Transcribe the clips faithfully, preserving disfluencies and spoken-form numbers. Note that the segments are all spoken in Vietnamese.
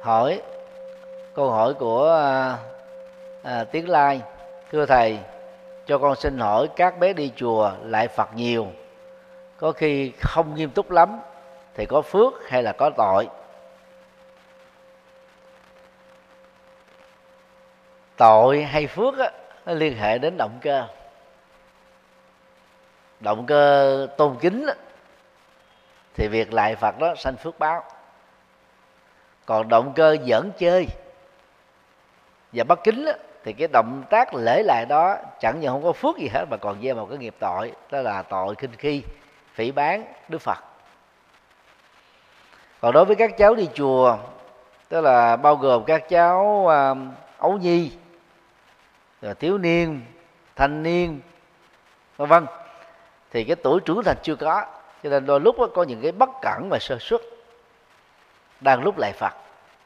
hỏi câu hỏi của à, à, Tiến Lai: thưa thầy, cho con xin hỏi, các bé đi chùa lại Phật nhiều, có khi không nghiêm túc lắm, thì có phước hay là có tội? Tội hay phước á, nó liên hệ đến động cơ. Động cơ tôn kính á, thì việc lại Phật đó sanh phước báo. Còn động cơ giỡn chơi và bất kính á, thì cái động tác lễ lại đó chẳng những không có phước gì hết mà còn gieo một cái nghiệp tội, đó là tội khinh khi, phỉ báng Đức Phật. Còn đối với các cháu đi chùa, tức là bao gồm các cháu uh, ấu nhi, rồi thiếu niên, thanh niên, vân vân, thì cái tuổi trưởng thành chưa có, cho nên đôi lúc có những cái bất cẩn và sơ suất. Đang lúc lại Phật,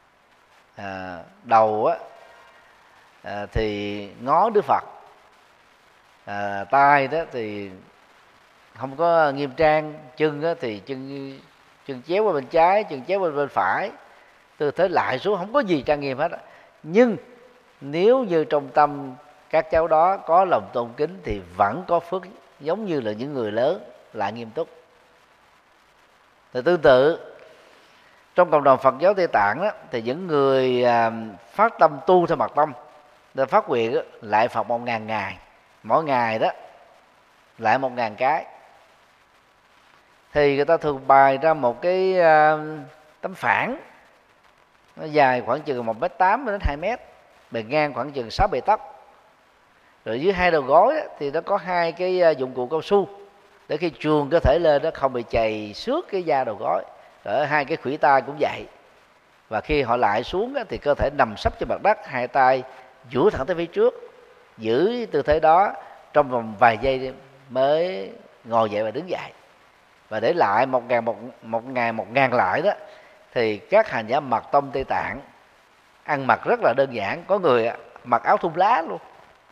à, đầu á, à, thì ngó Đức Phật, à, tay đó thì không có nghiêm trang, chân đó thì chân chân chéo qua bên trái, chân chéo qua bên phải, tư thế lại xuống không có gì trang nghiêm hết. Nhưng nếu như trong tâm các cháu đó có lòng tôn kính thì vẫn có phước, giống như là những người lớn lại nghiêm túc. Thì tương tự trong cộng đồng Phật giáo Tây Tạng đó, thì những người à, phát tâm tu theo mật tông để phát nguyện đó, lại Phật một ngàn ngày, mỗi ngày đó lại một ngàn cái, thì người ta thường bày ra một cái à, tấm phản, nó dài khoảng chừng một mét tám đến hai mét, bề ngang khoảng chừng sáu bảy tấc. Rồi dưới hai đầu gối á, thì nó có hai cái à, dụng cụ cao su để khi chuồn cơ thể lên nó không bị chày xước cái da đầu gối. Ở hai cái khuỷu tay cũng vậy, và khi họ lại xuống á, thì cơ thể nằm sấp trên mặt đất, hai tay duỗi thẳng tới phía trước, giữ tư thế đó trong vòng vài giây mới ngồi dậy và đứng dậy. Và để lại một ngàn một, một ngày một ngàn lại đó, thì các hành giả mật tông Tây Tạng ăn mặc rất là đơn giản. Có người mặc áo thun lá luôn,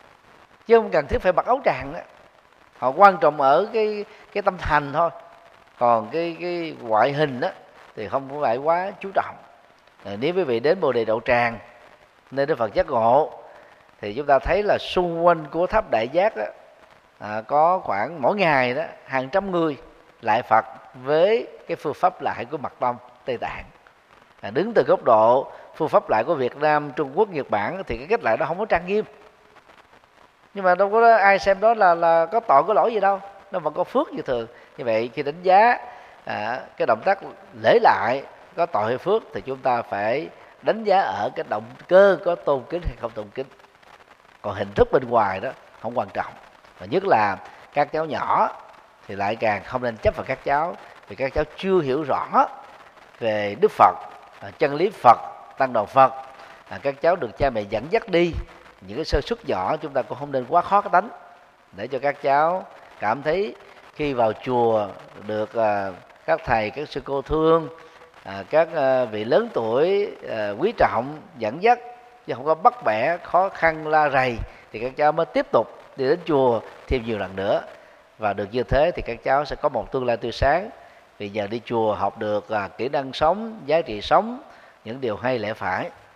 chứ không cần thiết phải mặc áo tràng đó. Họ quan trọng ở cái cái tâm thành thôi, còn cái cái ngoại hình đó thì không phải quá chú trọng. Nếu quý vị đến Bồ Đề Đậu Tràng, nơi Đức Phật giác ngộ, thì chúng ta thấy là xung quanh của tháp Đại Giác đó, à, có khoảng mỗi ngày đó hàng trăm người lại Phật với cái phương pháp lại của mật tông Tây Tạng. À, đứng từ góc độ phương pháp lại của Việt Nam, Trung Quốc, Nhật Bản thì cái cách lại đó không có trang nghiêm, nhưng mà đâu có ai xem đó là là có tội có lỗi gì đâu, nó vẫn có phước như thường. Như vậy khi đánh giá à, cái động tác lễ lại có tội hay phước thì chúng ta phải đánh giá ở cái động cơ có tôn kính hay không tôn kính. Còn hình thức bên ngoài đó không quan trọng, và nhất là các cháu nhỏ thì lại càng không nên chấp vào các cháu, vì các cháu chưa hiểu rõ về Đức Phật, chân lý Phật, tăng đoàn Phật. À, các cháu được cha mẹ dẫn dắt đi, những cái sơ suất nhỏ chúng ta cũng không nên quá khó cái tánh, để cho các cháu cảm thấy khi vào chùa được à, các thầy, các sư cô thương, à, các à, vị lớn tuổi à, quý trọng dẫn dắt, chứ không có bắt bẻ khó khăn la rầy, thì các cháu mới tiếp tục đi đến chùa thêm nhiều lần nữa. Và được như thế thì các cháu sẽ có một tương lai tươi sáng, vì nhờ đi chùa học được à, kỹ năng sống, giá trị sống, những điều hay lẽ phải.